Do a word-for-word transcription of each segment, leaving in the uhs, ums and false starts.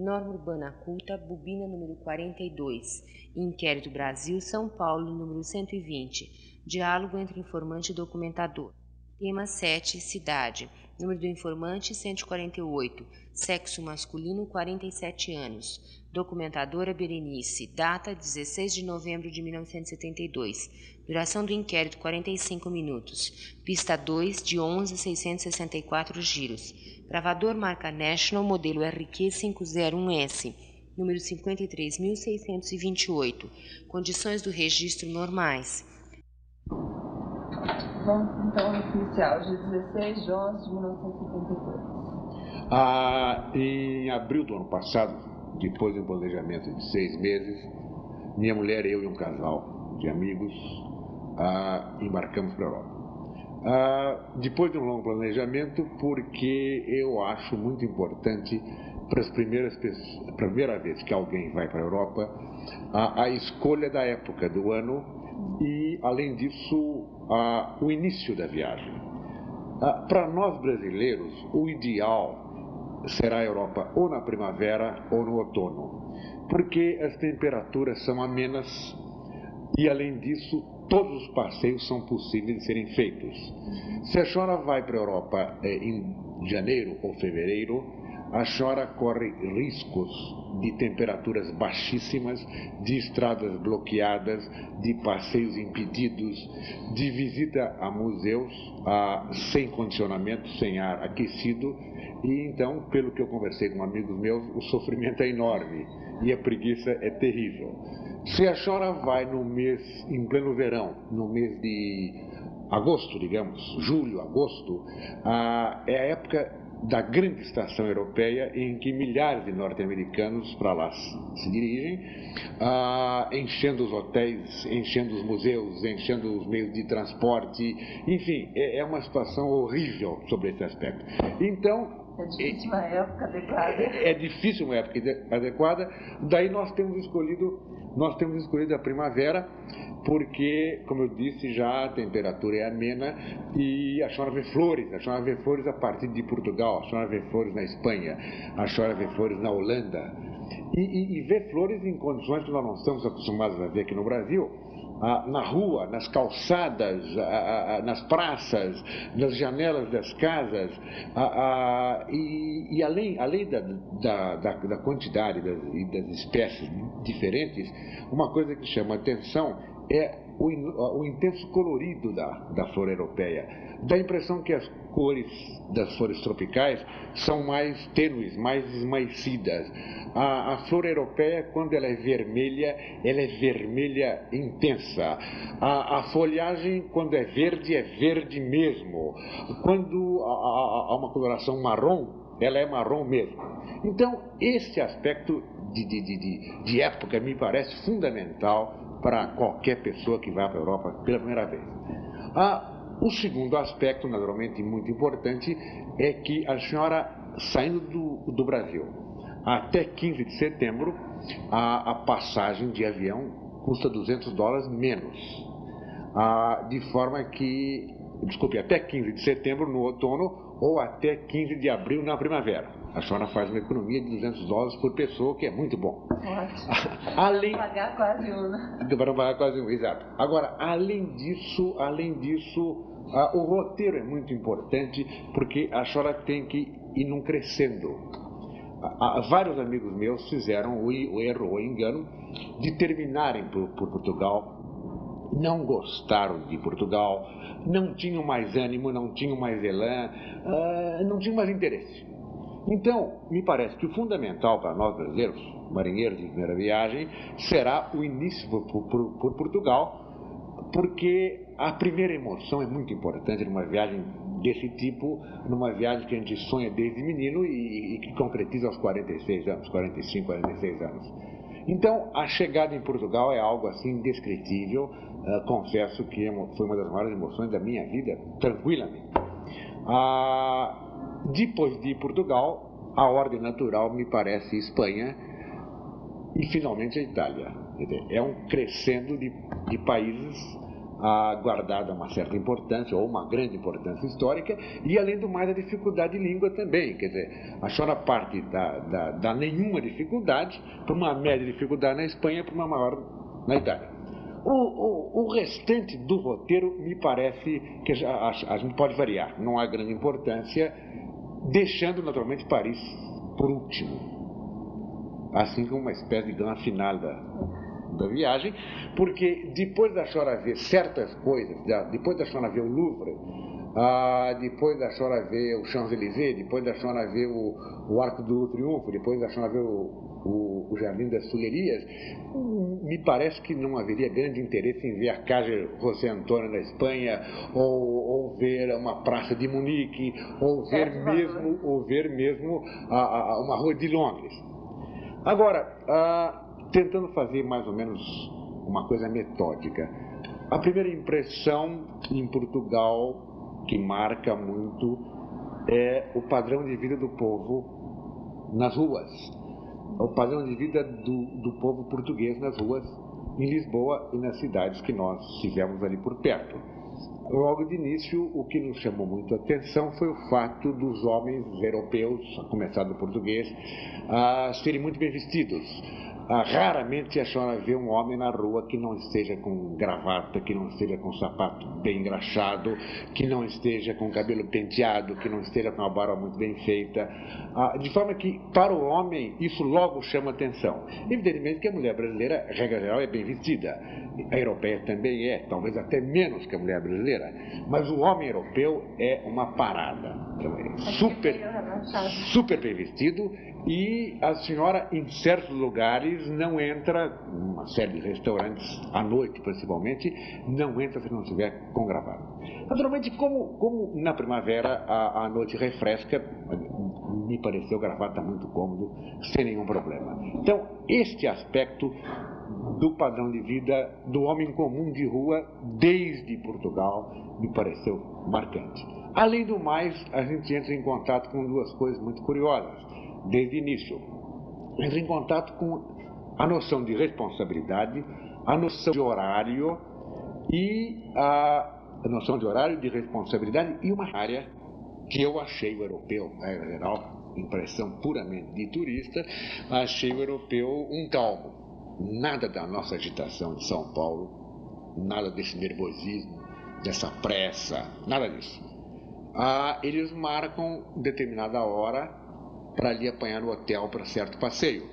Norma Urbana Culta, Bobina número quarenta e dois. Inquérito Brasil, São Paulo, número cento e vinte. Diálogo entre informante e documentador. Tema sete, cidade. Número do informante, cento e quarenta e oito. Sexo masculino, quarenta e sete anos. Documentadora Berenice. Data, dezesseis de novembro de mil novecentos e setenta e dois. Duração do inquérito, quarenta e cinco minutos. Pista dois, de onze, seiscentos e sessenta e quatro giros. Gravador marca National, modelo R Q quinhentos e um S. Número cinquenta e três mil seiscentos e vinte e oito. Condições do registro normais. Vamos então iniciar, hoje dezesseis de onze de mil novecentos e setenta e dois. Ah, em abril do ano passado, depois de um planejamento de seis meses, minha mulher, eu e um casal de amigos ah, embarcamos para a Europa. Ah, depois de um longo planejamento, porque eu acho muito importante para as primeiras pessoas, a primeira vez que alguém vai para a Europa, a, a escolha da época do ano e, além disso, a, o início da viagem. Ah, para nós brasileiros, o ideal será a Europa ou na primavera ou no outono, porque as temperaturas são amenas e, além disso, todos os passeios são possíveis de serem feitos. Se a senhora vai para a Europa eh, em janeiro ou fevereiro, a senhora corre riscos de temperaturas baixíssimas, de estradas bloqueadas, de passeios impedidos, de visita a museus a, sem condicionamento, sem ar aquecido. E então, pelo que eu conversei com amigos meus, o sofrimento é enorme e a preguiça é terrível. Se a senhora vai no mês, em pleno verão, no mês de agosto, digamos, julho, agosto, ah, é a época da grande estação europeia em que milhares de norte-americanos para lá se dirigem, ah, enchendo os hotéis, enchendo os museus, enchendo os meios de transporte, enfim, é, é uma situação horrível sobre esse aspecto. Então, é difícil uma época adequada. É, é difícil uma época adequada, daí nós temos escolhido, nós temos escolhido a primavera, porque, como eu disse, já a temperatura é amena e a senhora vê flores, a senhora vê flores a partir de Portugal, a senhora vê flores na Espanha, a senhora vê flores na Holanda, e, e, e vê flores em condições que nós não estamos acostumados a ver aqui no Brasil, ah, na rua, nas calçadas, ah, ah, nas praças, nas janelas das casas, ah, ah, e, e além, além da, da, da, da quantidade das, e das espécies diferentes, uma coisa que chama atenção é o, o intenso colorido da, da flor europeia. Dá a impressão que as cores das flores tropicais são mais tênues, mais esmaecidas. A, a flor europeia, quando ela é vermelha, ela é vermelha intensa. A, a folhagem, quando é verde, é verde mesmo. Quando há uma coloração marrom, ela é marrom mesmo. Então, esse aspecto de, de, de, de época me parece fundamental para qualquer pessoa que vá para a Europa pela primeira vez. Ah, o segundo aspecto, naturalmente muito importante, é que a senhora, saindo do, do Brasil, até quinze de setembro, a, a passagem de avião custa duzentos dólares menos. Ah, de forma que, desculpe, até quinze de setembro no outono ou até quinze de abril na primavera. A senhora faz uma economia de duzentos dólares por pessoa, que é muito bom. Ótimo. Além... Para pagar quase um, né? Para pagar quase um, exato. Agora, além disso, além disso, ah, o roteiro é muito importante, porque a senhora tem que ir num crescendo. Ah, ah, vários amigos meus fizeram o, o erro ou engano de terminarem por, por Portugal, não gostaram de Portugal, não tinham mais ânimo, não tinham mais elan, ah, não tinham mais interesse. Então, me parece que o fundamental para nós brasileiros, marinheiros de primeira viagem, será o início por, por, por Portugal, porque a primeira emoção é muito importante numa viagem desse tipo, numa viagem que a gente sonha desde menino e, e que concretiza aos quarenta e seis anos, quarenta e cinco, quarenta e seis anos. Então, a chegada em Portugal é algo assim indescritível, uh, confesso que foi uma das maiores emoções da minha vida, tranquilamente. Ah, Depois de Portugal, a ordem natural me parece Espanha e finalmente a Itália. É um crescendo de, de países ah, guardada uma certa importância, ou uma grande importância histórica, e além do mais a dificuldade de língua também, quer dizer, a senhora parte da, da, da nenhuma dificuldade para uma média dificuldade na Espanha, para uma maior na Itália. O, o, o restante do roteiro me parece que a, a, a gente pode variar, não há grande importância, deixando naturalmente Paris por último, assim como uma espécie de grande final da da viagem, porque depois da senhora ver certas coisas, depois da senhora ver o Louvre, ah, depois da senhora ver o Champs-Élysées, depois da senhora ver o, o Arco do Triunfo, depois da senhora ver o, o, o Jardim das Tulherias, me parece que não haveria grande interesse em ver a Casa José Antônio na Espanha, ou, ou ver uma praça de Munique, ou ver mesmo, ou ver mesmo a, a, uma rua de Londres. Agora, ah, tentando fazer mais ou menos uma coisa metódica. A primeira impressão em Portugal, que marca muito, é o padrão de vida do povo nas ruas. O padrão de vida do, do povo português nas ruas, em Lisboa e nas cidades que nós tivemos ali por perto. Logo de início, o que nos chamou muito a atenção foi o fato dos homens europeus, a começar do português, a serem muito bem vestidos. Ah, raramente a senhora vê um homem na rua que não esteja com gravata, que não esteja com sapato bem engraxado, que não esteja com cabelo penteado, que não esteja com a barba muito bem feita. Ah, de forma que, para o homem, isso logo chama atenção. Evidentemente que a mulher brasileira, regra geral, é bem vestida. A europeia também é, talvez até menos que a mulher brasileira. Mas o homem europeu é uma parada. Super, super bem vestido. E a senhora, em certos lugares, não entra, uma série de restaurantes, à noite principalmente, não entra se não estiver com gravata. Naturalmente, como, como na primavera a, a noite refresca, me pareceu gravata muito cômodo, sem nenhum problema. Então, este aspecto do padrão de vida do homem comum de rua, desde Portugal, me pareceu marcante. Além do mais, a gente entra em contato com duas coisas muito curiosas. Desde o início, entra em contato com a noção de responsabilidade, a noção de horário e a, a noção de horário, de responsabilidade e uma área que eu achei o europeu, na regra geral, impressão puramente de turista, achei o europeu um calmo. Nada da nossa agitação de São Paulo, nada desse nervosismo, dessa pressa, nada disso. Ah, eles marcam determinada hora para ali apanhar o hotel para certo passeio.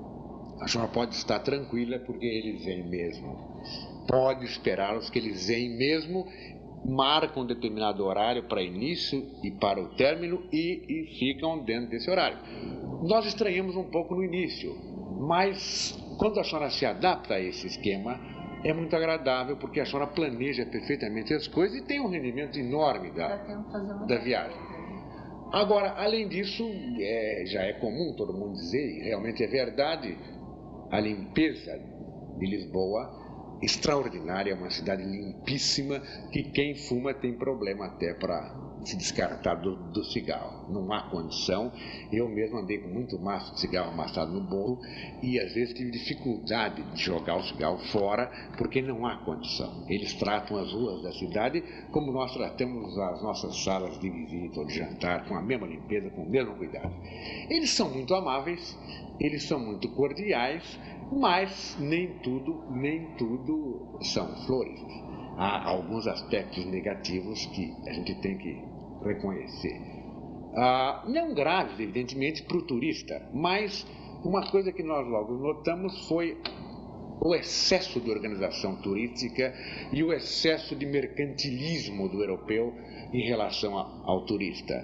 A senhora pode estar tranquila porque eles vêm mesmo. Pode esperá-los que eles vêm mesmo, marcam um determinado horário para início e para o término e, e ficam dentro desse horário. Nós estranhamos um pouco no início, mas quando a senhora se adapta a esse esquema, é muito agradável porque a senhora planeja perfeitamente as coisas e tem um rendimento enorme da, da viagem. Agora, além disso, é, já é comum todo mundo dizer, e realmente é verdade, a limpeza de Lisboa, extraordinária, é uma cidade limpíssima, que quem fuma tem problema até para se descartar do, do cigarro. Não há condição. Eu mesmo andei com muito maço de cigarro amassado no bolo e às vezes tive dificuldade de jogar o cigarro fora porque não há condição. Eles tratam as ruas da cidade como nós tratamos as nossas salas de visita ou de jantar, com a mesma limpeza, com o mesmo cuidado. Eles são muito amáveis, eles são muito cordiais, mas nem tudo, nem tudo são flores. Há alguns aspectos negativos que a gente tem que reconhecer. Ah, não graves, evidentemente, para o turista, mas uma coisa que nós logo notamos foi o excesso de organização turística e o excesso de mercantilismo do europeu em relação a, ao turista.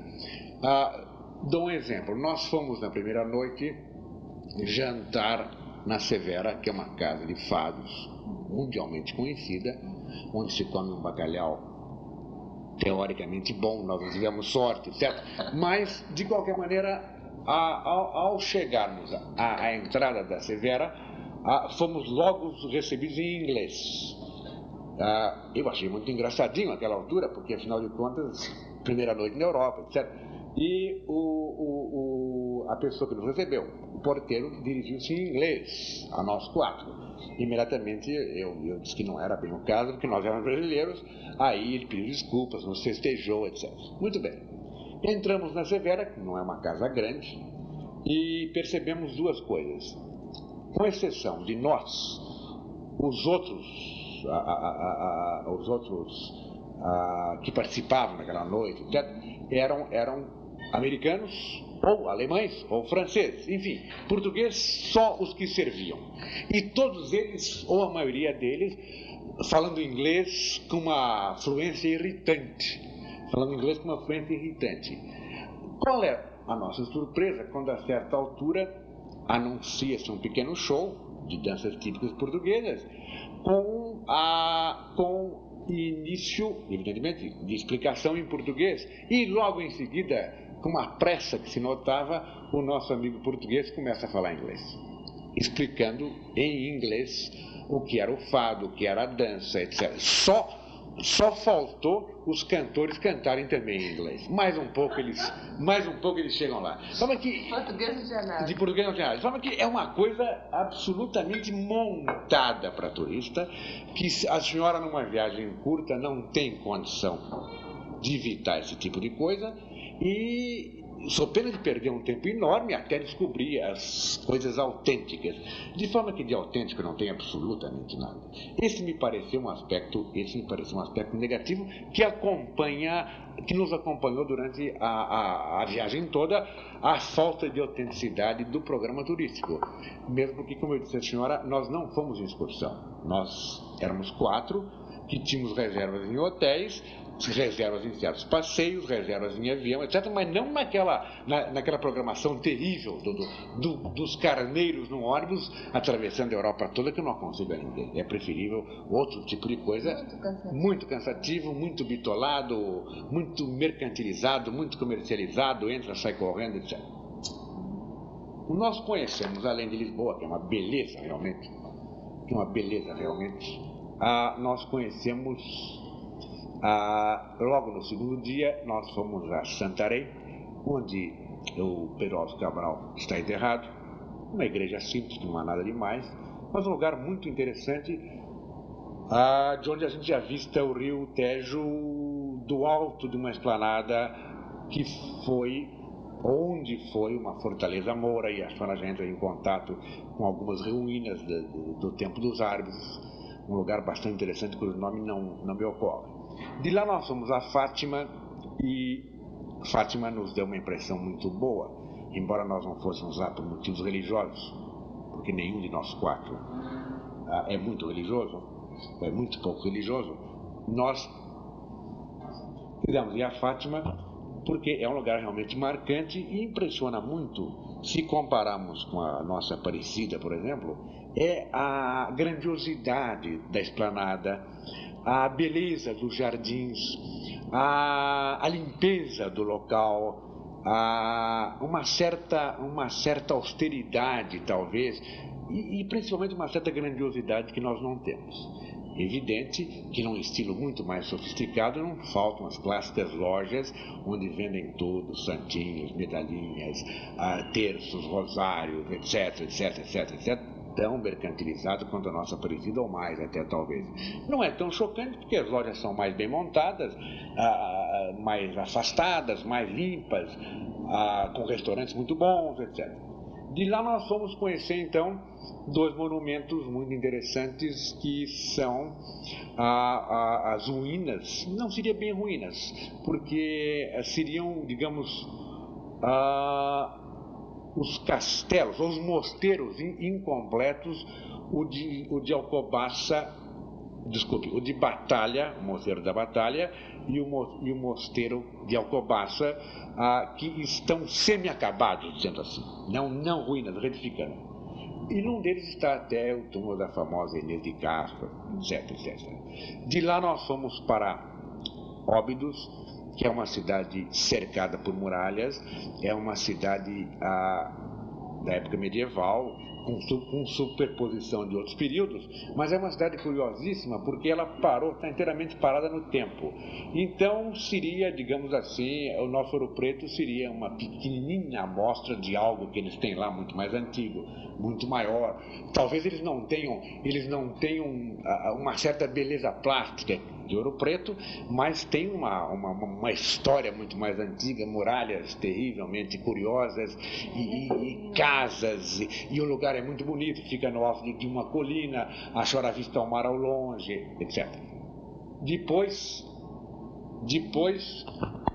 Ah, dou um exemplo. Nós fomos na primeira noite jantar na Severa, que é uma casa de fados mundialmente conhecida, onde se come um bacalhau teoricamente bom, nós não tivemos sorte, certo? Mas, de qualquer maneira, a, ao, ao chegarmos à, à entrada da Severa, a, fomos logo recebidos em inglês. A, eu achei muito engraçadinho aquela altura, porque, afinal de contas, primeira noite na Europa, etcétera. E o, o, o, o, a pessoa que nos recebeu, o porteiro, dirigiu-se em inglês a nós quatro. Imediatamente eu, eu disse que não era bem o caso, porque nós éramos brasileiros. Aí ele pediu desculpas, nos festejou, etcétera. Muito bem. Entramos na Severa, que não é uma casa grande, e percebemos duas coisas. Com exceção de nós, os outros, a, a, a, a, os outros a, que participavam naquela noite, etcétera, eram, eram americanos, ou alemães, ou franceses, enfim, português só os que serviam. E todos eles, ou a maioria deles, falando inglês com uma fluência irritante. Falando inglês com uma fluência irritante. Qual é a nossa surpresa quando, a certa altura, anuncia-se um pequeno show de danças típicas portuguesas com, a, com início, evidentemente, de explicação em português, e logo em seguida, com uma pressa que se notava, o nosso amigo português começa a falar inglês, explicando em inglês o que era o fado, o que era a dança, etcétera. Só, só faltou os cantores cantarem também em inglês. Mais um pouco eles, mais um pouco eles chegam lá. Sabe que português não tinha nada. De português não tinha nada. Sabe que é uma coisa absolutamente montada para turista, que a senhora numa viagem curta não tem condição de evitar esse tipo de coisa, e sou pena de perder um tempo enorme até descobrir as coisas autênticas, de forma que de autêntico não tem absolutamente nada. Esse me pareceu um aspecto, esse me pareceu um aspecto negativo que acompanha, que nos acompanhou durante a, a, a viagem toda, a falta de autenticidade do programa turístico. Mesmo porque, como eu disse à senhora, nós não fomos em excursão. Nós éramos quatro que tínhamos reservas em hotéis, reservas em certos passeios, reservas em avião, etcétera, mas não naquela, na, naquela programação terrível do, do, dos carneiros no ônibus atravessando a Europa toda, que eu não aconselho a ninguém. É preferível outro tipo de coisa, muito cansativo, muito, cansativo, muito bitolado, muito mercantilizado, muito comercializado, entra, sai correndo, etcétera. Nós conhecemos, além de Lisboa, que é uma beleza realmente, que é uma beleza realmente, ah, nós conhecemos. Ah, logo no segundo dia, nós fomos a Santarém, onde o Pedro Álvares Cabral está enterrado, uma igreja simples, que não há nada demais, mas um lugar muito interessante, ah, de onde a gente avista o rio Tejo do alto de uma esplanada que foi, onde foi uma fortaleza moura, e a senhora já entra em contato com algumas ruínas do, do, do tempo dos árabes, um lugar bastante interessante, cujo nome não, não me ocorre. De lá nós fomos a Fátima, e Fátima nos deu uma impressão muito boa, embora nós não fôssemos lá por motivos religiosos, porque nenhum de nós quatro ah, é muito religioso, é muito pouco religioso. Nós quisemos ir a Fátima porque é um lugar realmente marcante e impressiona muito. Se compararmos com a nossa Aparecida, por exemplo, é a grandiosidade da esplanada, a beleza dos jardins, a, a limpeza do local, a, uma, certa, uma certa austeridade, talvez, e, e principalmente uma certa grandiosidade que nós não temos. Evidente que num estilo muito mais sofisticado não faltam as clássicas lojas onde vendem tudo, santinhos, medalhinhas, ah, terços, rosários, etc, etc, etc, etcétera, tão mercantilizado quanto a nossa Aparecida, ou mais até talvez. Não é tão chocante porque as lojas são mais bem montadas, ah, mais afastadas, mais limpas, ah, com restaurantes muito bons, etcétera. De lá nós fomos conhecer então dois monumentos muito interessantes, que são ah, ah, as ruínas, não seria bem ruínas, porque seriam, digamos, ah, os castelos, os mosteiros incompletos, o de, o de Alcobaça, desculpe, o de Batalha, o mosteiro da Batalha, e o, e o mosteiro de Alcobaça, ah, que estão semi-acabados, dizendo assim, não, não ruínas, retificando. E num deles está até o túmulo da famosa Inês de Castro, etc, etcétera. De lá nós fomos para Óbidos, que é uma cidade cercada por muralhas, é uma cidade ah, da época medieval, com, com superposição de outros períodos, mas é uma cidade curiosíssima porque ela parou, está inteiramente parada no tempo. Então seria, digamos assim, o nosso Ouro Preto seria uma pequenininha amostra de algo que eles têm lá muito mais antigo, muito maior. Talvez eles não tenham, eles não tenham uma certa beleza plástica de Ouro Preto, mas tem uma, uma, uma história muito mais antiga, muralhas terrivelmente curiosas e, e, e casas, e, e o lugar é muito bonito, fica no alto de uma colina, a chora vista ao mar ao longe, etcétera. Depois, depois,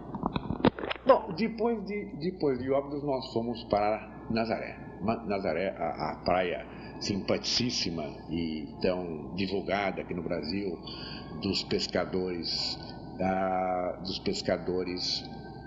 bom, depois de, depois de Óbidos nós fomos para Nazaré. Nazaré, a, a praia simpaticíssima e tão divulgada aqui no Brasil, dos pescadores, ah, dos pescadores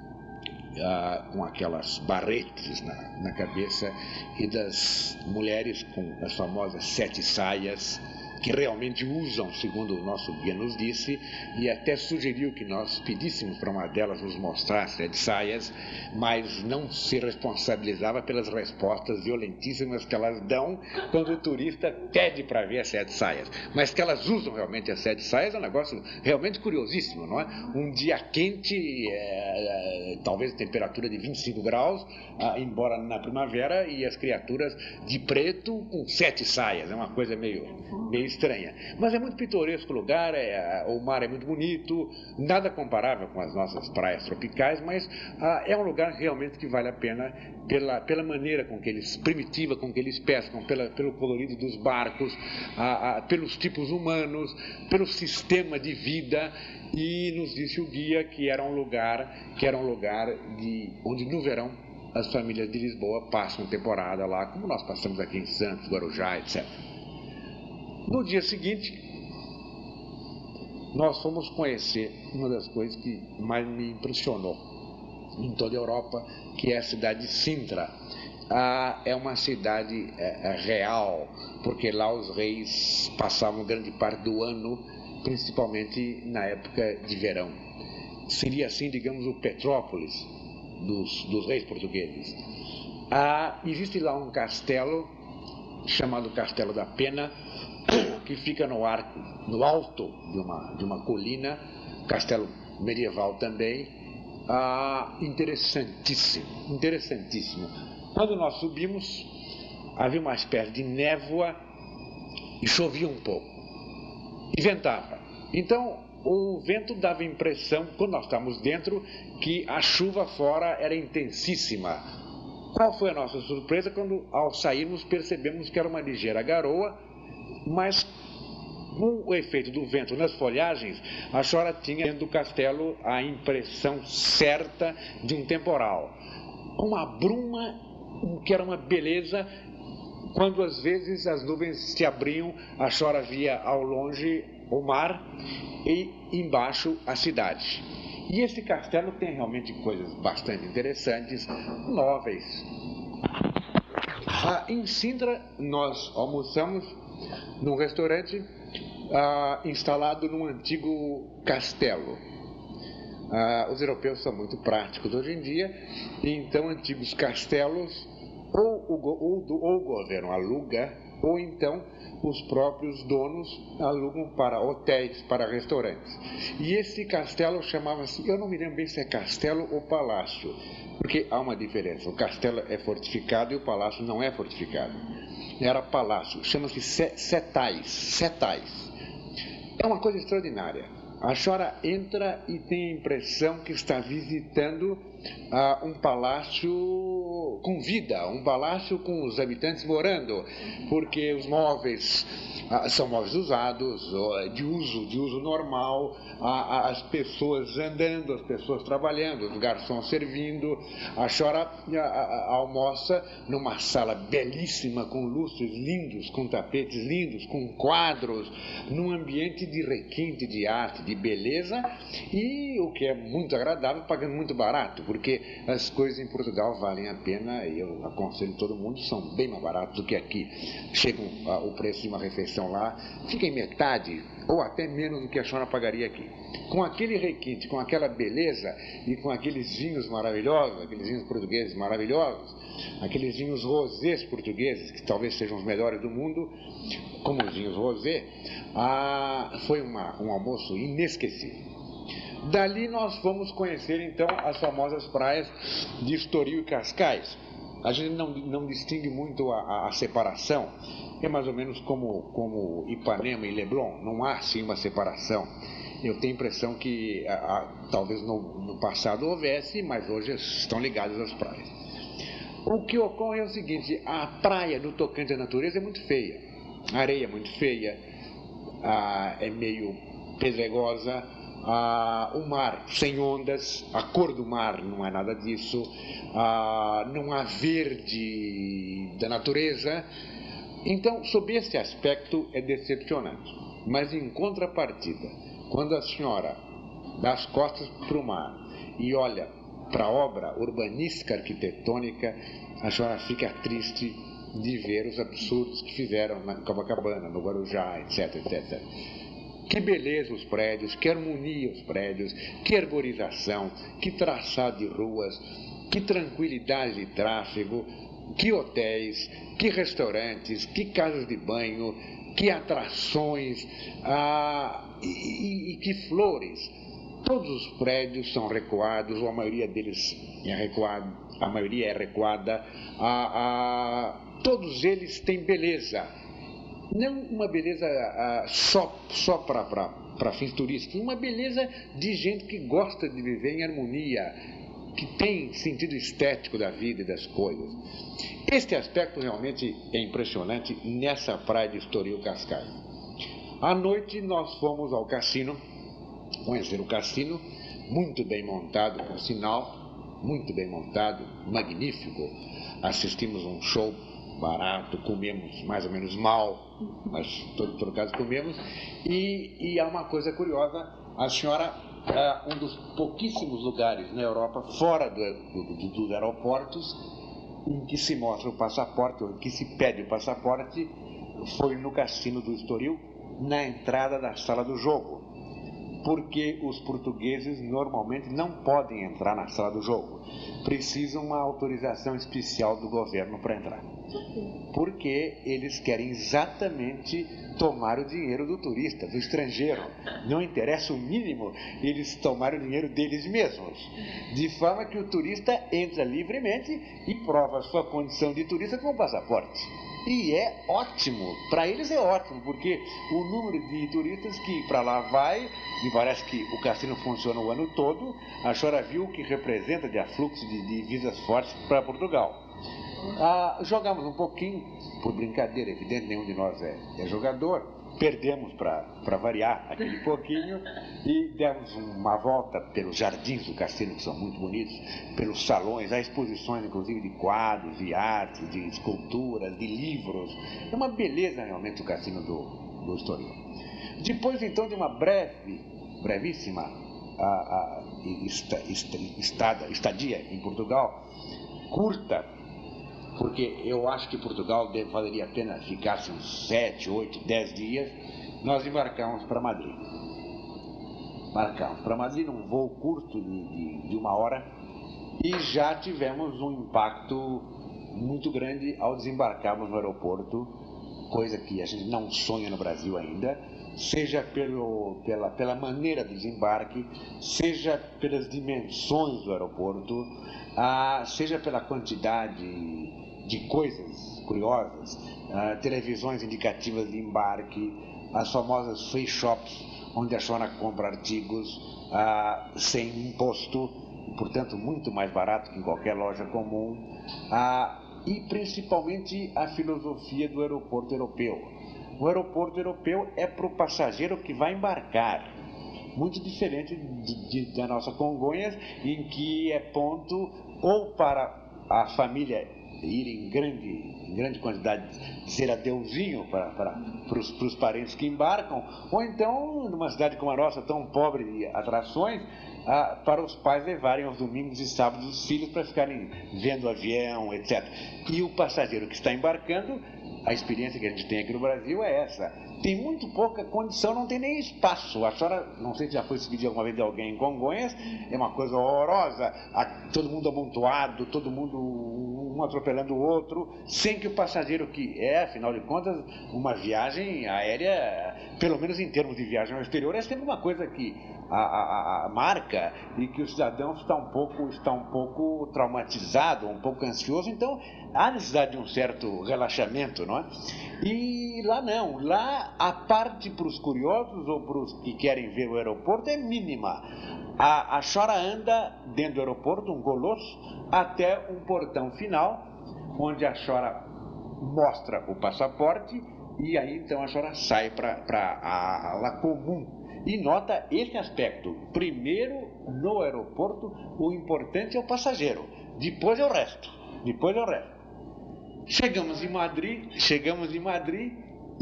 ah, com aquelas barretes na, na cabeça e das mulheres com as famosas sete saias, que realmente usam, segundo o nosso guia nos disse, e até sugeriu que nós pedíssemos para uma delas nos mostrar sete saias, mas não se responsabilizava pelas respostas violentíssimas que elas dão quando o turista pede para ver as sete saias. Mas que elas usam realmente as sete saias é um negócio realmente curiosíssimo, não é? Um dia quente, é, é, talvez temperatura de vinte e cinco graus, ah, embora na primavera, e as criaturas de preto com sete saias, é uma coisa meio, meio estranha, mas é muito pitoresco o lugar, é, o mar é muito bonito, nada comparável com as nossas praias tropicais, mas ah, é um lugar realmente que vale a pena pela, pela maneira com que eles, primitiva com que eles pescam, pela, pelo colorido dos barcos, ah, ah, pelos tipos humanos, pelo sistema de vida, e nos disse o guia que era um lugar, que era um lugar de, onde no verão as famílias de Lisboa passam temporada lá, como nós passamos aqui em Santos, Guarujá, etcétera. No dia seguinte, nós fomos conhecer uma das coisas que mais me impressionou em toda a Europa, que é a cidade de Sintra. Ah, é uma cidade é, é real, porque lá os reis passavam grande parte do ano, principalmente na época de verão. Seria assim, digamos, o Petrópolis dos, dos reis portugueses. Ah, existe lá um castelo chamado Castelo da Pena, que fica no, arco, no alto de uma, de uma colina, castelo medieval também, ah, interessantíssimo, interessantíssimo. Quando nós subimos, havia uma espécie de névoa e chovia um pouco, e ventava. Então, o vento dava a impressão, quando nós estávamos dentro, que a chuva fora era intensíssima. Qual foi a nossa surpresa quando, ao sairmos, percebemos que era uma ligeira garoa, mas com o efeito do vento nas folhagens, a senhora tinha dentro do castelo a impressão certa de um temporal. Uma bruma que era uma beleza, quando às vezes as nuvens se abriam, a senhora via ao longe o mar e embaixo a cidade. E esse castelo tem realmente coisas bastante interessantes, móveis. Ah, em Sintra, nós almoçamos num restaurante ah, instalado num antigo castelo. Ah, os europeus são muito práticos hoje em dia, e então antigos castelos ou o, ou, ou o governo aluga, ou então os próprios donos alugam para hotéis, para restaurantes. E esse castelo chamava-se, eu não me lembro bem se é castelo ou palácio, porque há uma diferença, o castelo é fortificado e o palácio não é fortificado. Era palácio, chama-se setais, setais. É uma coisa extraordinária. A senhora entra e tem a impressão que está visitando ah, um palácio com vida, um palácio com os habitantes morando, porque os móveis ah, são móveis usados, de uso, de uso normal, ah, as pessoas andando, as pessoas trabalhando, os garçons servindo. A senhora ah, ah, almoça numa sala belíssima, com lustres lindos, com tapetes lindos, com quadros, num ambiente de requinte, de arte, de beleza, e o que é muito agradável, pagando muito barato, porque as coisas em Portugal valem a pena, e eu aconselho todo mundo, são bem mais baratos do que aqui. Chega o preço de uma refeição lá, fica em metade, ou até menos do que a senhora pagaria aqui. Com aquele requinte, com aquela beleza e com aqueles vinhos maravilhosos, aqueles vinhos portugueses maravilhosos, aqueles vinhos rosés portugueses, que talvez sejam os melhores do mundo, como os vinhos rosé, ah, foi uma, um almoço inesquecível. Dali nós fomos conhecer então as famosas praias de Estoril e Cascais. A gente não, não distingue muito a, a, a separação, é mais ou menos como, como Ipanema e Leblon, não há sim uma separação. Eu tenho a impressão que a, a, talvez no, no passado houvesse, mas hoje estão ligadas às praias. O que ocorre é o seguinte: a praia no tocante à natureza é muito feia, a areia é muito feia, a, é meio pedregosa, a, o mar sem ondas, a cor do mar não é nada disso, a, não há verde da natureza. Então, sob esse aspecto, é decepcionante. Mas, em contrapartida, quando a senhora dá as costas para o mar e olha para a obra urbanística arquitetônica, a senhora fica triste de ver os absurdos que fizeram na Copacabana, no Guarujá, etc, etcétera. Que beleza os prédios, que harmonia os prédios, que arborização, que traçado de ruas, que tranquilidade de tráfego, que hotéis, que restaurantes, que casas de banho, que atrações, ah, e, e, e que flores. Todos os prédios são recuados, ou a maioria deles é recuada, a maioria é recuada, ah, ah, todos eles têm beleza. Não uma beleza ah, só, só para fins turísticos, uma beleza de gente que gosta de viver em harmonia, que tem sentido estético da vida e das coisas. Este aspecto realmente é impressionante nessa praia de Estoril Cascais. À noite nós fomos ao cassino, conhecer o cassino, muito bem montado, por sinal, muito bem montado, magnífico. Assistimos um show barato, comemos mais ou menos mal, mas em todo, todo caso comemos. E, e há uma coisa curiosa: a senhora, é um dos pouquíssimos lugares na Europa, fora do, do, dos aeroportos, em que se mostra o passaporte, ou em que se pede o passaporte, foi no cassino do Estoril, na entrada da sala do jogo. Porque os portugueses normalmente não podem entrar na sala do jogo. Precisam uma autorização especial do governo para entrar. Porque eles querem exatamente tomar o dinheiro do turista, do estrangeiro. Não interessa o mínimo eles tomarem o dinheiro deles mesmos. De forma que o turista entra livremente e prova a sua condição de turista com o passaporte. E é ótimo, para eles é ótimo, porque o número de turistas que para lá vai, me parece que o cassino funciona o ano todo, a senhora viu o que representa de afluxo de, de visas fortes para Portugal. Ah, jogamos um pouquinho, por brincadeira, evidente, nenhum de nós é, é jogador, perdemos para variar aquele pouquinho e demos uma volta pelos jardins do cassino, que são muito bonitos, pelos salões, há exposições inclusive de quadros, de artes, de esculturas, de livros. É uma beleza realmente o cassino do, do Estoril. Depois então de uma breve, brevíssima a, a, esta, esta, estada, estadia em Portugal, curta, porque eu acho que Portugal deve, valeria a pena ficar-se uns sete, oito, dez dias, nós embarcamos para Madrid. Embarcamos para Madrid num voo curto de, de, de uma hora e já tivemos um impacto muito grande ao desembarcarmos no aeroporto, coisa que a gente não sonha no Brasil ainda, seja pelo, pela, pela maneira do desembarque, seja pelas dimensões do aeroporto, ah, seja pela quantidade de coisas curiosas, uh, televisões indicativas de embarque, as famosas free shops, onde a senhora compra artigos uh, sem imposto, portanto muito mais barato que em qualquer loja comum, uh, e principalmente a filosofia do aeroporto europeu. O aeroporto europeu é para o passageiro que vai embarcar, muito diferente de, de, da nossa Congonhas, em que é ponto ou para a família ir em grande, em grande quantidade, dizer adeuzinho para, para, para, os, para os parentes que embarcam, ou então, numa cidade como a nossa, tão pobre de atrações, ah, para os pais levarem aos domingos e sábados os filhos para ficarem vendo o avião, etcétera. E o passageiro que está embarcando, a experiência que a gente tem aqui no Brasil é essa: tem muito pouca condição, não tem nem espaço. A senhora, não sei se já foi se pedir alguma vez de alguém em Congonhas, é uma coisa horrorosa, a, todo mundo amontoado, todo mundo um atropelando o outro, sem que o passageiro, que é, afinal de contas, uma viagem aérea, pelo menos em termos de viagem ao exterior, é sempre uma coisa que a, a, a marca e que o cidadão está um pouco, está um pouco traumatizado, um pouco ansioso, então há necessidade de um certo relaxamento, não é? E lá não, lá a parte para os curiosos ou para os que querem ver o aeroporto é mínima. A, a senhora anda dentro do aeroporto, um colosso, até um portão final, onde a senhora mostra o passaporte e aí então a senhora sai para a ala comum. E nota esse aspecto. Primeiro, no aeroporto, o importante é o passageiro. Depois é o resto. Depois é o resto. Chegamos em Madrid, chegamos em Madrid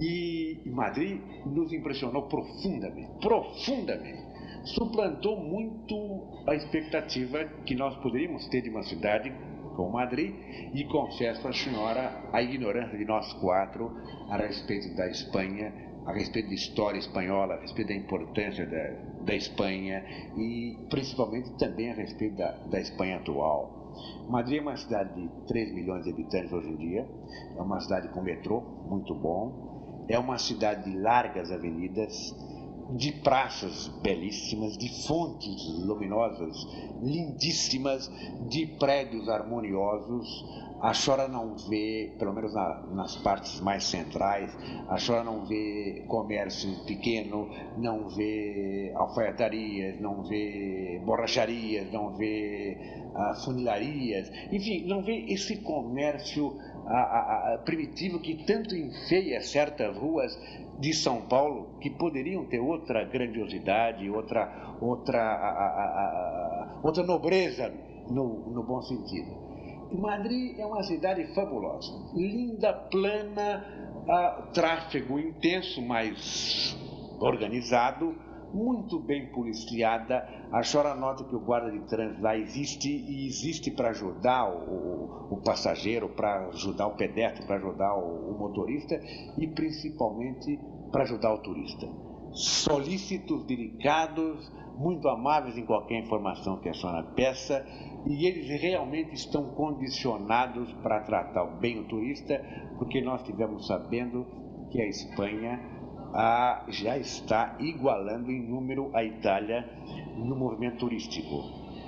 e Madrid nos impressionou profundamente, profundamente. Suplantou muito a expectativa que nós poderíamos ter de uma cidade como Madrid, e confesso à senhora a ignorância de nós quatro a respeito da Espanha, a respeito da história espanhola, a respeito da importância da, da Espanha e principalmente também a respeito da, da Espanha atual. Madrid é uma cidade de três milhões de habitantes hoje em dia, é uma cidade com metrô, muito bom, é uma cidade de largas avenidas, de praças belíssimas, de fontes luminosas lindíssimas, de prédios harmoniosos. A senhora não vê, pelo menos na, nas partes mais centrais, a senhora não vê comércio pequeno, não vê alfaiatarias, não vê borracharias, não vê ah, funilarias, enfim, não vê esse comércio ah, ah, ah, primitivo que tanto enfeia certas ruas de São Paulo, que poderiam ter outra grandiosidade, outra, outra, a, a, a, outra nobreza no, no bom sentido. Madrid é uma cidade fabulosa, linda, plana, uh, tráfego intenso, mas organizado, muito bem policiada. A senhora nota que o guarda de trânsito lá existe e existe para ajudar o, o passageiro, para ajudar o pedestre, para ajudar o, o motorista e principalmente para ajudar o turista. Solícitos, delicados, muito amáveis em qualquer informação que a senhora peça, e eles realmente estão condicionados para tratar bem o turista, porque nós estivemos sabendo que a Espanha ah, já está igualando em número a Itália no movimento turístico.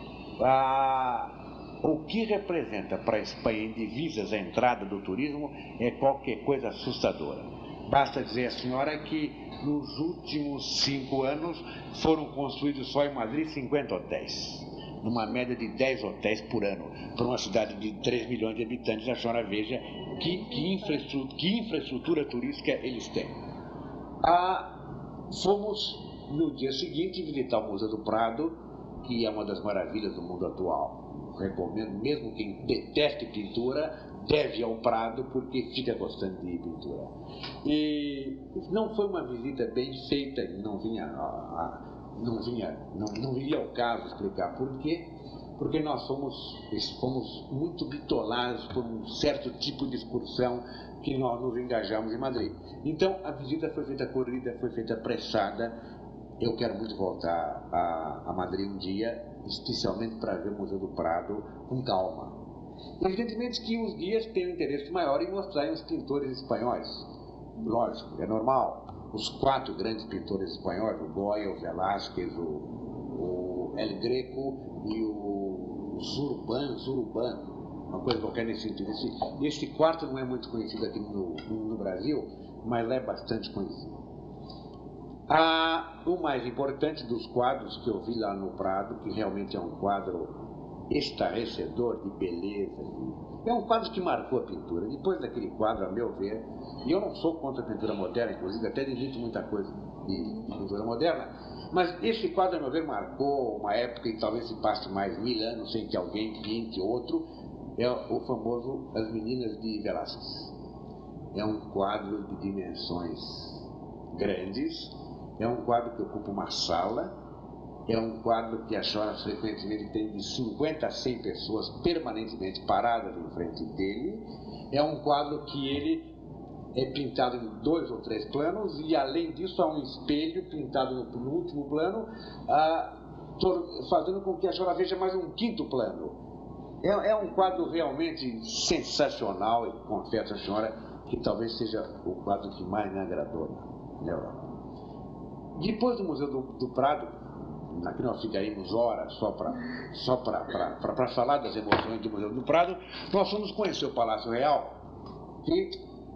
Ah, o que representa para a Espanha em divisas a entrada do turismo é qualquer coisa assustadora. Basta dizer à senhora que nos últimos cinco anos foram construídos só em Madrid cinquenta hotéis, numa média de dez hotéis por ano, para uma cidade de três milhões de habitantes. A senhora veja que, que, infraestrutura, que infraestrutura turística eles têm. Ah, fomos no dia seguinte visitar o Museu do Prado, que é uma das maravilhas do mundo atual. Recomendo, mesmo quem deteste pintura, deve ir ao Prado, porque fica gostando de pintura. E não foi uma visita bem feita, não vinha, não vinha, não, não viria ao caso explicar por quê, porque nós fomos, fomos muito bitolados por um certo tipo de excursão que nós nos engajamos em Madrid. Então a visita foi feita corrida, foi feita apressada. Eu quero muito voltar a, a Madrid um dia, especialmente para ver o Museu do Prado com calma. Evidentemente que os guias têm um interesse maior em mostrarem os pintores espanhóis. Lógico, é normal. Os quatro grandes pintores espanhóis, o Goya, o Velázquez, o, o El Greco e o Zurban, Zurban, uma coisa qualquer nesse sentido. Esse, esse quarto não é muito conhecido aqui no, no Brasil, mas lá é bastante conhecido. Ah, o mais importante dos quadros que eu vi lá no Prado, que realmente é um quadro estarrecedor de beleza, é um quadro que marcou a pintura. Depois daquele quadro, a meu ver, e eu não sou contra a pintura moderna, inclusive até digito muita coisa de, de pintura moderna, mas esse quadro, a meu ver, marcou uma época e talvez se passe mais mil anos sem que alguém pinte outro. É o famoso As Meninas de Velázquez. É um quadro de dimensões grandes, é um quadro que ocupa uma sala, é um quadro que a senhora frequentemente tem de cinquenta a cem pessoas permanentemente paradas em frente dele. É um quadro que ele é pintado em dois ou três planos, e além disso há um espelho pintado no, no último plano, ah, fazendo com que a senhora veja mais um quinto plano. É, é um quadro realmente sensacional, e confesso à senhora que talvez seja o quadro que mais me agradou na Europa. Depois do Museu do, do Prado, aqui nós ficaríamos horas só para só para falar das emoções do Museu do Prado, nós fomos conhecer o Palácio Real, que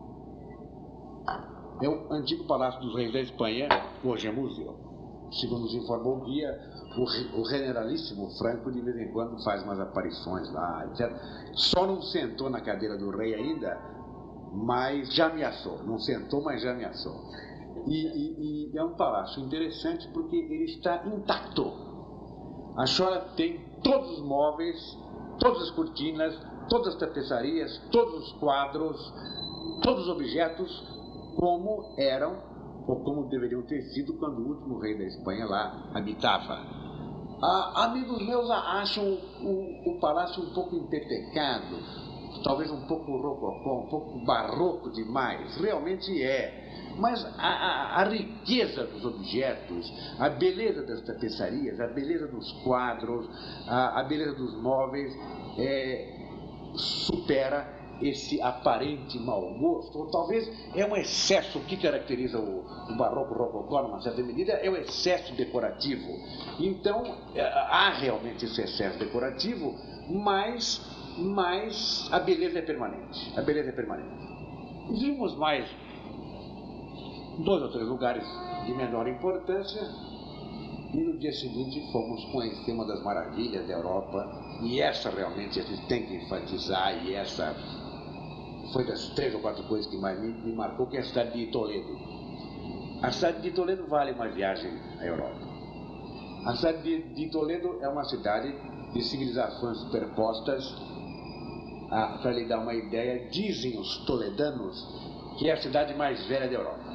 é o antigo Palácio dos Reis da Espanha, hoje é museu. Segundo nos informou o guia, o, o generalíssimo Franco de vez em quando faz umas aparições lá, etcétera. Só não sentou na cadeira do rei ainda, mas já ameaçou. Não sentou, mas já ameaçou. E, e, e é um palácio interessante porque ele está intacto. A senhora tem todos os móveis, todas as cortinas, todas as tapeçarias, todos os quadros, todos os objetos como eram ou como deveriam ter sido quando o último rei da Espanha lá habitava. Ah, amigos meus acham o, o palácio um pouco empetecado, talvez um pouco rococó, um pouco barroco demais. Realmente é. Mas a, a, a riqueza dos objetos, a beleza das tapeçarias, a beleza dos quadros, a, a beleza dos móveis é, supera esse aparente mau gosto, ou talvez é um excesso. O que caracteriza o, o barroco rococó, numa certa medida, é o excesso decorativo. Então, há realmente esse excesso decorativo, mas, mas a beleza é permanente. A beleza é permanente. Vimos mais dois ou três lugares de menor importância, e no dia seguinte fomos conhecer uma das maravilhas da Europa, e essa realmente a gente tem que enfatizar, e essa foi das três ou quatro coisas que mais me, me marcou, que é a cidade de Toledo. A cidade de Toledo vale uma viagem à Europa. A cidade de, de Toledo é uma cidade de civilizações superpostas. Ah, para lhe dar uma ideia, dizem os toledanos que é a cidade mais velha da Europa.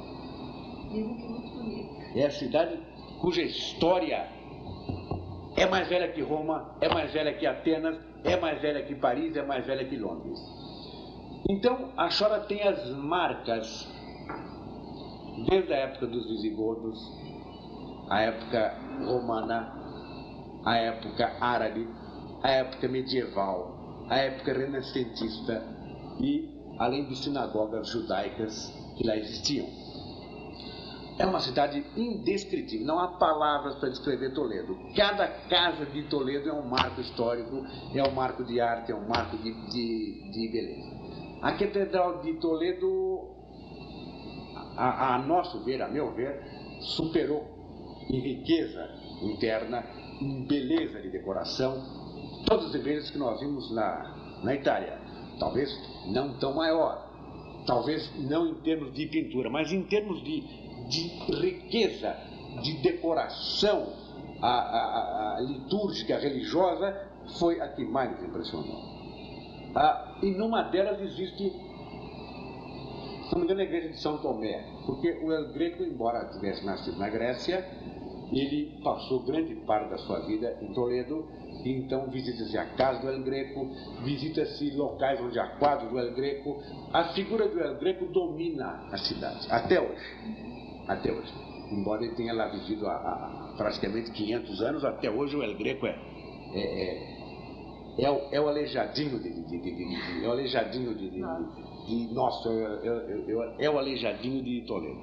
É a cidade cuja história é mais velha que Roma, é mais velha que Atenas, é mais velha que Paris, é mais velha que Londres. Então, a senhora tem as marcas, desde a época dos visigodos, a época romana, a época árabe, a época medieval, a época renascentista e, além de sinagogas judaicas que lá existiam. É uma cidade indescritível, não há palavras para descrever Toledo. Cada casa de Toledo é um marco histórico, é um marco de arte, é um marco de, de, de beleza. A Catedral de Toledo, a, a nosso ver, a meu ver, superou em riqueza interna, em beleza de decoração, todas as belezas que nós vimos na, na Itália. Talvez não tão maior, talvez não em termos de pintura, mas em termos de, de riqueza, de decoração a, a, a litúrgica, religiosa, foi a que mais nos impressionou. Ah, e numa delas existe, se não me engano, a igreja de São Tomé, porque o El Greco, embora tivesse nascido na Grécia, ele passou grande parte da sua vida em Toledo, e então visita-se a casa do El Greco, visita-se locais onde há quadros do El Greco. A figura do El Greco domina a cidade, até hoje, até hoje. Embora ele tenha lá vivido há, há praticamente quinhentos anos, até hoje o El Greco é... é, é É o, é o aleijadinho de, de, de, de, de é o aleijadinho de, de, de, de nossa, é, é, é o aleijadinho de Toledo.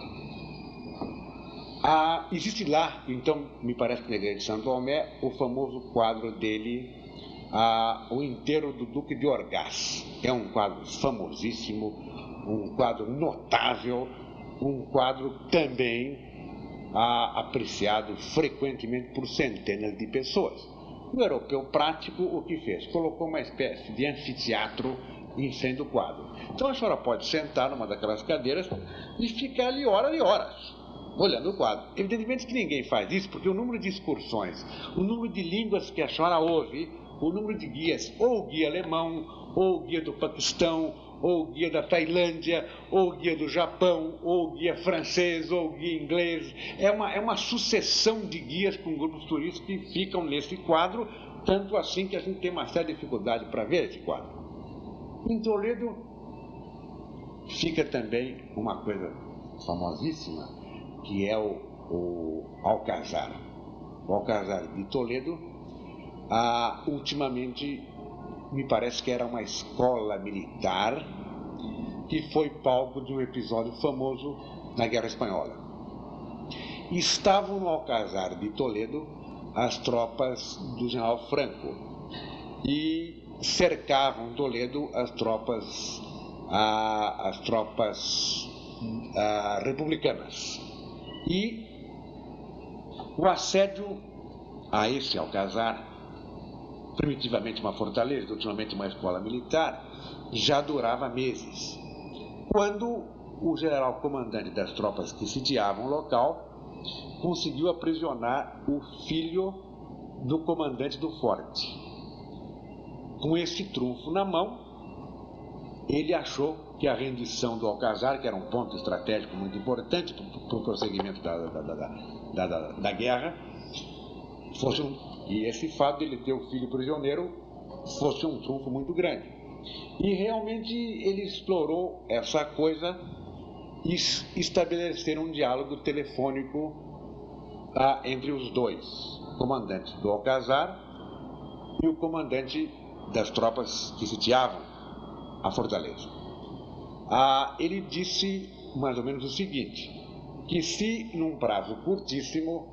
Ah, existe lá, então, me parece que na igreja de Santo Tomé, o famoso quadro dele, ah, o enterro do Duque de Orgaz. É um quadro famosíssimo, um quadro notável, um quadro também ah, apreciado frequentemente por centenas de pessoas. O europeu prático, o que fez? Colocou uma espécie de anfiteatro em frente do quadro. Então a senhora pode sentar numa daquelas cadeiras e ficar ali horas e horas, olhando o quadro. Evidentemente que ninguém faz isso, porque o número de excursões, o número de línguas que a senhora ouve, o número de guias, ou o guia alemão, ou o guia do Paquistão, ou o guia da Tailândia, ou o guia do Japão, ou o guia francês, ou o guia inglês. É uma, é uma sucessão de guias com grupos turísticos que ficam nesse quadro, tanto assim que a gente tem uma séria dificuldade para ver esse quadro. Em Toledo, fica também uma coisa famosíssima, que é o, o Alcázar. O Alcázar de Toledo, ah, ultimamente, me parece que era uma escola militar que foi palco de um episódio famoso na Guerra Espanhola. Estavam no Alcázar de Toledo as tropas do general Franco e cercavam Toledo as tropas, ah, as tropas ah, republicanas. E o assédio a esse Alcázar, primitivamente uma fortaleza, ultimamente uma escola militar, já durava meses. Quando o general comandante das tropas que sitiavam o local conseguiu aprisionar o filho do comandante do forte. Com esse trunfo na mão, ele achou que a rendição do Alcázar, que era um ponto estratégico muito importante para o prosseguimento da, da, da, da, da, da guerra, fosse um, e esse fato de ele ter o filho prisioneiro fosse um trunfo muito grande. E realmente ele explorou essa coisa e estabeleceram um diálogo telefônico ah, entre os dois, o comandante do Alcázar e o comandante das tropas que sitiavam a fortaleza. Ah, ele disse mais ou menos o seguinte, que se num prazo curtíssimo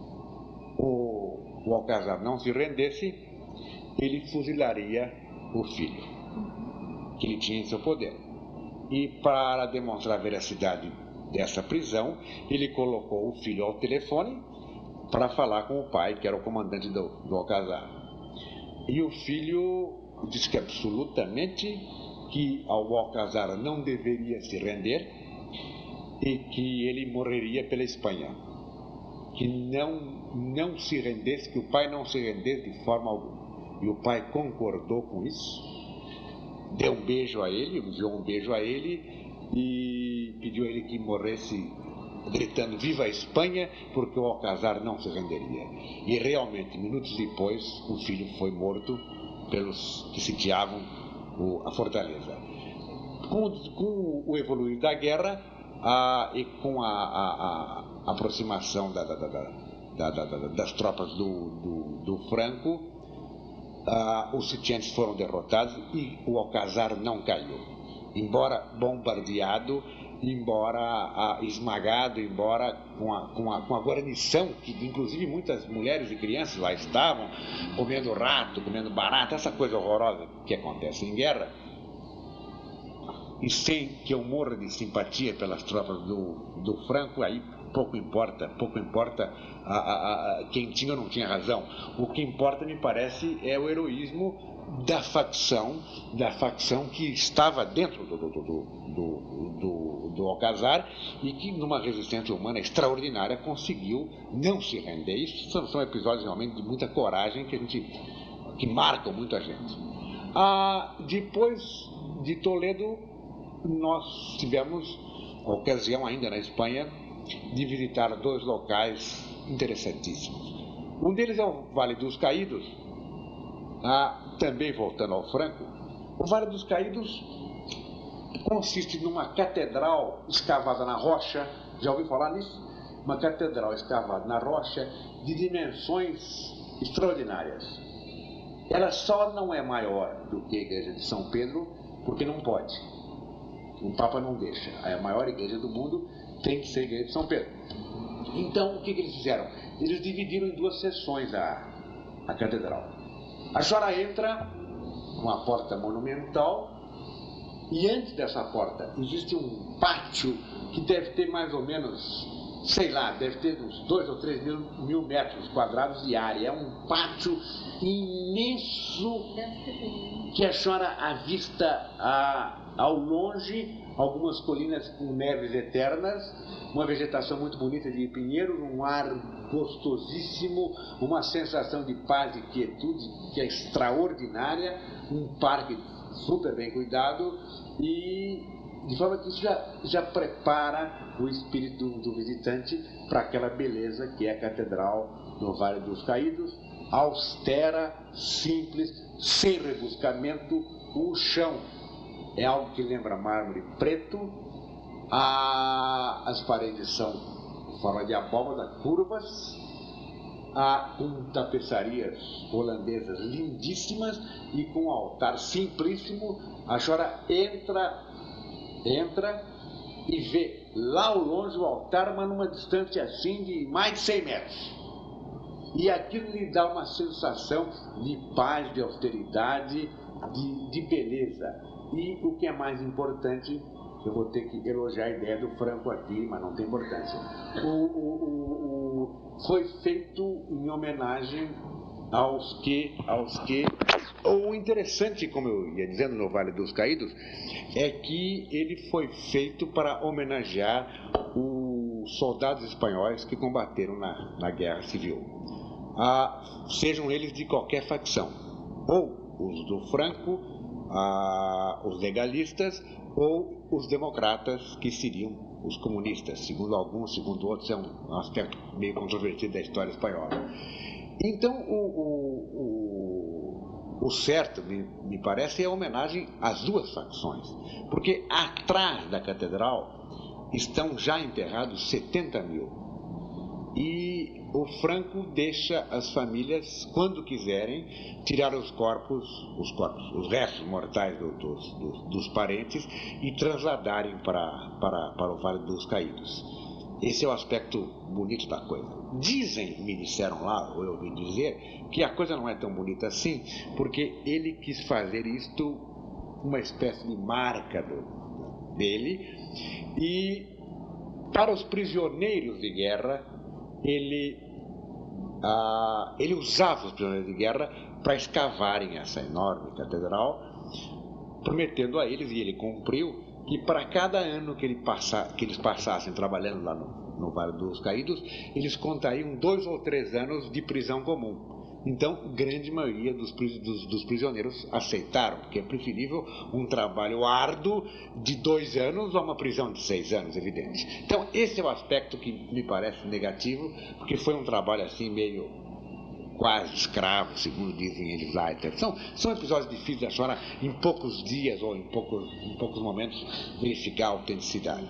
o, o Alcázar não se rendesse, ele fuzilaria o filho que ele tinha em seu poder. E para demonstrar a veracidade dessa prisão, ele colocou o filho ao telefone para falar com o pai, que era o comandante do, do Alcázar. E o filho disse que absolutamente que o Alcázar não deveria se render e que ele morreria pela Espanha. Que não, não se rendesse, que o pai não se rendesse de forma alguma. E o pai concordou com isso, deu um beijo a ele, enviou um beijo a ele e pediu a ele que morresse gritando "Viva a Espanha", porque o Alcázar não se renderia. E realmente, minutos depois, o filho foi morto pelos que sitiavam o, a fortaleza. Com, com o evoluir da guerra a, e com a, a, a aproximação da, da, da, da, da, da, das tropas do, do, do Franco, a, os sitiantes foram derrotados e o Alcázar não caiu. Embora bombardeado, embora ah, esmagado, embora com a, com, a, com a guarnição, que inclusive muitas mulheres e crianças lá estavam, comendo rato, comendo barata, essa coisa horrorosa que acontece em guerra, e sem que eu morra de simpatia pelas tropas do, do Franco, aí pouco importa, pouco importa a, a, a, quem tinha ou não tinha razão. O que importa, me parece, é o heroísmo da facção, da facção que estava dentro do, do, do, do, do, do Alcázar e que, numa resistência humana extraordinária, conseguiu não se render. Isso são, são episódios realmente de muita coragem que a gente, que marcam muito a gente. Ah, depois de Toledo, nós tivemos a ocasião ainda na Espanha de visitar dois locais interessantíssimos. Um deles é o Vale dos Caídos. Ah, também voltando ao Franco, o Vale dos Caídos consiste numa catedral escavada na rocha. Já ouviu falar nisso? Uma catedral escavada na rocha de dimensões extraordinárias. Ela só não é maior do que a igreja de São Pedro porque não pode. O Papa não deixa. A maior igreja do mundo tem que ser a igreja de São Pedro. Então, o que, que eles fizeram? Eles dividiram em duas seções a, a catedral. A senhora entra numa porta monumental e antes dessa porta existe um pátio que deve ter mais ou menos, sei lá, deve ter uns dois ou três mil, mil metros quadrados de área. É um pátio imenso que a senhora avista a, ao longe algumas colinas com neves eternas, uma vegetação muito bonita de pinheiros, um ar gostosíssimo, uma sensação de paz e quietude que é extraordinária, um parque super bem cuidado e de forma que isso já, já prepara o espírito do, do visitante para aquela beleza que é a Catedral no Vale dos Caídos, austera, simples, sem rebuscamento, o chão é algo que lembra mármore preto. A, as paredes são em forma de abóbada, curvas, há com tapeçarias holandesas lindíssimas e com um altar simplíssimo. A senhora entra, entra e vê lá ao longe o altar, mas numa distância assim de mais de cem metros. E aquilo lhe dá uma sensação de paz, de austeridade, de, de beleza. E o que é mais importante, eu vou ter que elogiar a ideia do Franco aqui, mas não tem importância. O, o, o, o, foi feito em homenagem aos que, aos que... O interessante, como eu ia dizendo no Vale dos Caídos, é que ele foi feito para homenagear os soldados espanhóis que combateram na, na Guerra Civil. Ah, sejam eles de qualquer facção, ou os do Franco, ah, os legalistas, ou os democratas, que seriam os comunistas. Segundo alguns, segundo outros, é um aspecto meio controvertido da história espanhola. Então, o, o, o, o certo, me, me parece, é a homenagem às duas facções, porque atrás da catedral estão já enterrados setenta mil. E o Franco deixa as famílias, quando quiserem, tirar os corpos, os corpos, os restos mortais do, dos, dos, dos parentes e transladarem para, para, para o Vale dos Caídos. Esse é o aspecto bonito da coisa. Dizem, me disseram lá, ou eu ouvi dizer, que a coisa não é tão bonita assim, porque ele quis fazer isto uma espécie de marca do, dele, e para os prisioneiros de guerra, ele, ah, ele usava os prisioneiros de guerra para escavarem essa enorme catedral, prometendo a eles, e ele cumpriu, que para cada ano que, ele passa, que eles passassem trabalhando lá no, no Vale dos Caídos, eles contariam dois ou três anos de prisão comum. Então, grande maioria dos, dos, dos prisioneiros aceitaram, porque é preferível um trabalho árduo de dois anos a uma prisão de seis anos, evidente. Então, esse é o aspecto que me parece negativo, porque foi um trabalho assim meio quase escravo, segundo dizem eles lá. São, são episódios difíceis da senhora, em poucos dias ou em poucos, em poucos momentos, verificar a autenticidade.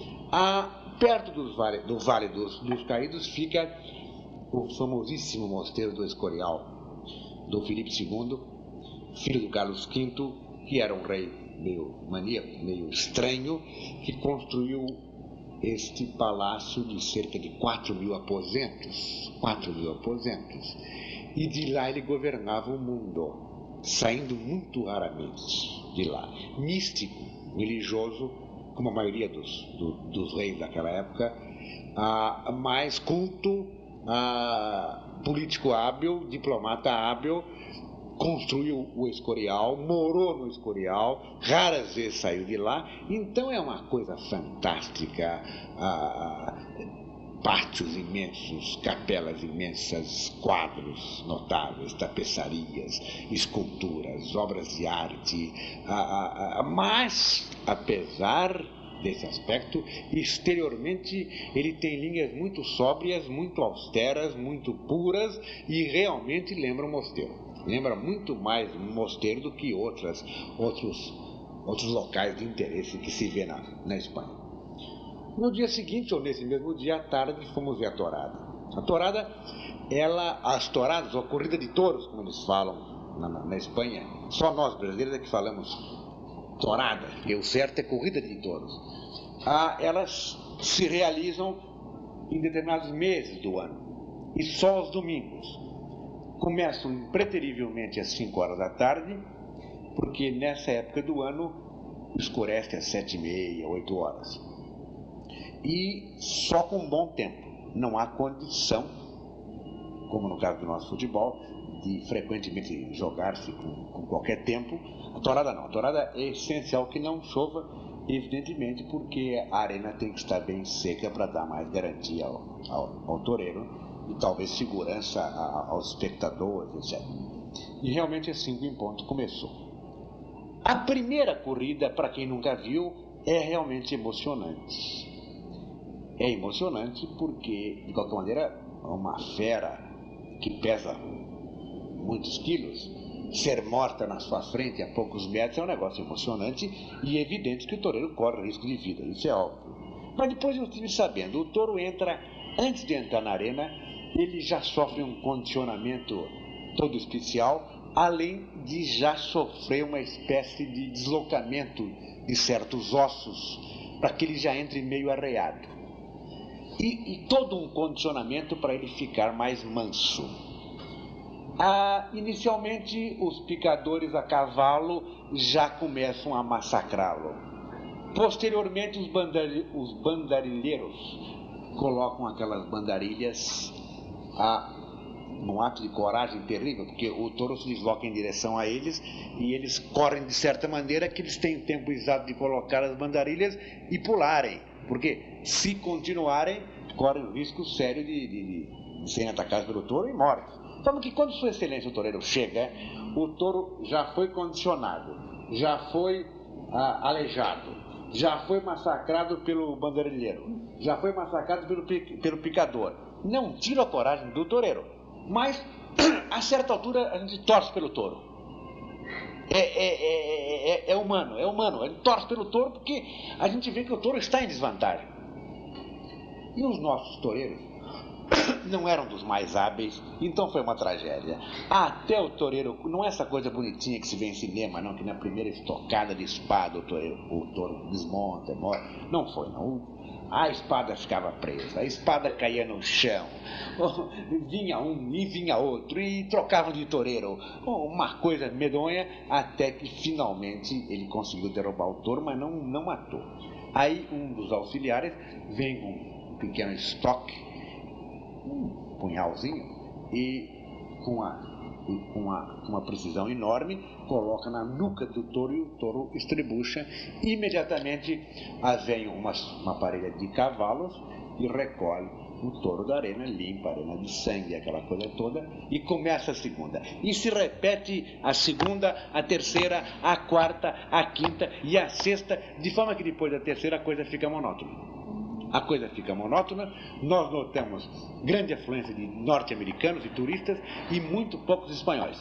Ah, perto dos vale, do Vale dos, dos Caídos fica o famosíssimo mosteiro do Escorial, do Filipe segundo, filho do Carlos quinto, que era um rei meio maníaco, meio estranho, que construiu este palácio de cerca de quatro mil aposentos, quatro mil aposentos, e de lá ele governava o mundo, saindo muito raramente de lá. Místico, religioso, como a maioria dos, do, dos reis daquela época, ah, mais culto, ah, político hábil, diplomata hábil, construiu o Escorial, morou no Escorial, raras vezes saiu de lá. Então é uma coisa fantástica, ah, pátios imensos, capelas imensas, quadros notáveis, tapeçarias, esculturas, obras de arte, ah, ah, mas, apesar desse aspecto, exteriormente ele tem linhas muito sóbrias, muito austeras, muito puras, e realmente lembra um mosteiro. Lembra muito mais um mosteiro do que outras, outros, outros locais de interesse que se vê na, na Espanha. No dia seguinte, ou nesse mesmo dia à tarde, fomos ver a tourada. A tourada, ela, as touradas, ou a corrida de touros, como eles falam na, na, na Espanha, só nós brasileiros é que falamos tourada, porque o certo é corrida de touros. Ah, elas se realizam em determinados meses do ano, e só aos domingos. Começam impreterivelmente às cinco horas da tarde, porque nessa época do ano escurece às sete e meia, oito horas. E só com bom tempo. Não há condição, como no caso do nosso futebol, de frequentemente jogar-se com, com qualquer tempo. A tourada não. A tourada é essencial que não chova, evidentemente, porque a arena tem que estar bem seca para dar mais garantia ao, ao, ao toureiro e talvez segurança a, aos espectadores, etcétera. E realmente às cinco em ponto começou. A primeira corrida, para quem nunca viu, é realmente emocionante. É emocionante porque, de qualquer maneira, uma fera que pesa muitos quilos, ser morta na sua frente a poucos metros é um negócio emocionante e evidente que o toureiro corre risco de vida, isso é óbvio. Mas depois eu estive sabendo, o touro entra, antes de entrar na arena, ele já sofre um condicionamento todo especial, além de já sofrer uma espécie de deslocamento de certos ossos, para que ele já entre meio arreado. E, e todo um condicionamento para ele ficar mais manso. Ah, inicialmente, os picadores a cavalo já começam a massacrá-lo. Posteriormente, os, bandari, os bandarilheiros colocam aquelas bandarilhas a, num ato de coragem terrível, porque o touro se desloca em direção a eles e eles correm de certa maneira que eles têm o tempo exato de colocar as bandarilhas e pularem, porque se continuarem, correm o risco sério de, de, de serem atacados pelo touro e mortos. Então, que quando Sua Excelência o toureiro chega, o touro já foi condicionado, já foi ah, aleijado, já foi massacrado pelo banderilheiro, já foi massacrado pelo, pelo picador. Não tira a coragem do toureiro, mas a certa altura a gente torce pelo touro. É, é, é, é, é humano, é humano. A gente torce pelo touro porque a gente vê que o touro está em desvantagem. E os nossos toureiros não eram dos mais hábeis, então foi uma tragédia. Até o toureiro, não é essa coisa bonitinha que se vê em cinema, não, que na primeira estocada de espada o, toureiro, o touro desmonta, morre. Não foi, não. A espada ficava presa, a espada caía no chão, vinha um e vinha outro, e trocavam de toureiro. Uma coisa medonha, até que finalmente ele conseguiu derrubar o touro, mas não, não matou. Aí um dos auxiliares vem com um pequeno estoque, um punhalzinho, e com, a, e com uma, uma precisão enorme, coloca na nuca do touro e o touro estrebucha. Imediatamente vem uma, uma parelha de cavalos e recolhe o touro da arena, limpa a arena de sangue, aquela coisa toda, e começa a segunda. E se repete a segunda, a terceira, a quarta, a quinta e a sexta, de forma que depois da terceira a coisa fica monótona. A coisa fica monótona, nós notamos grande afluência de norte-americanos e turistas e muito poucos espanhóis.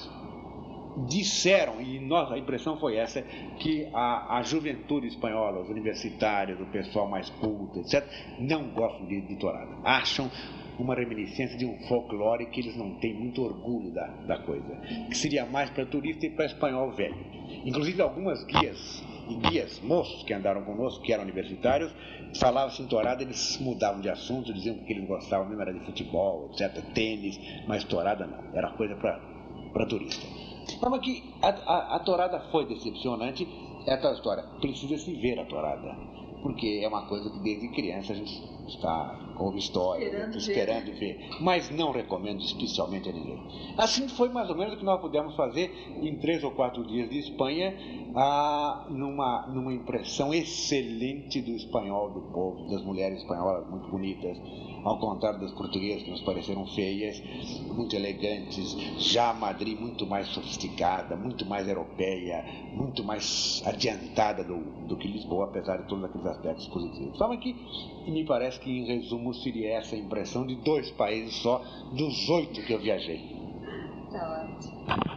Disseram, e nós, a impressão foi essa, que a, a juventude espanhola, os universitários, o pessoal mais culto, etcétera, não gostam de, de tourada. Acham uma reminiscência de um folclore que eles não têm muito orgulho da, da coisa, que seria mais para turista e para espanhol velho. Inclusive algumas guias e guias moços que andaram conosco, que eram universitários, falavam-se em tourada, eles mudavam de assunto, diziam que eles gostavam mesmo era de futebol, etcétera, tênis, mas tourada não, era coisa para turista. Mas que a, a, a tourada foi decepcionante, é a tal história, precisa-se ver a tourada, porque é uma coisa que desde criança a gente está ouve história, esperando, esperando ver. ver, mas não recomendo especialmente a ninguém. Assim foi mais ou menos o que nós pudemos fazer em três ou quatro dias de Espanha, ah, numa, numa impressão excelente do espanhol, do povo, das mulheres espanholas muito bonitas, ao contrário das portuguesas que nos pareceram feias, muito elegantes. Já Madrid muito mais sofisticada, muito mais europeia, muito mais adiantada do, do que Lisboa, apesar de todos aqueles aspectos positivos. De forma que, me parece que em resumo seria essa impressão de dois países só, dos oito que eu viajei. Tá ótimo.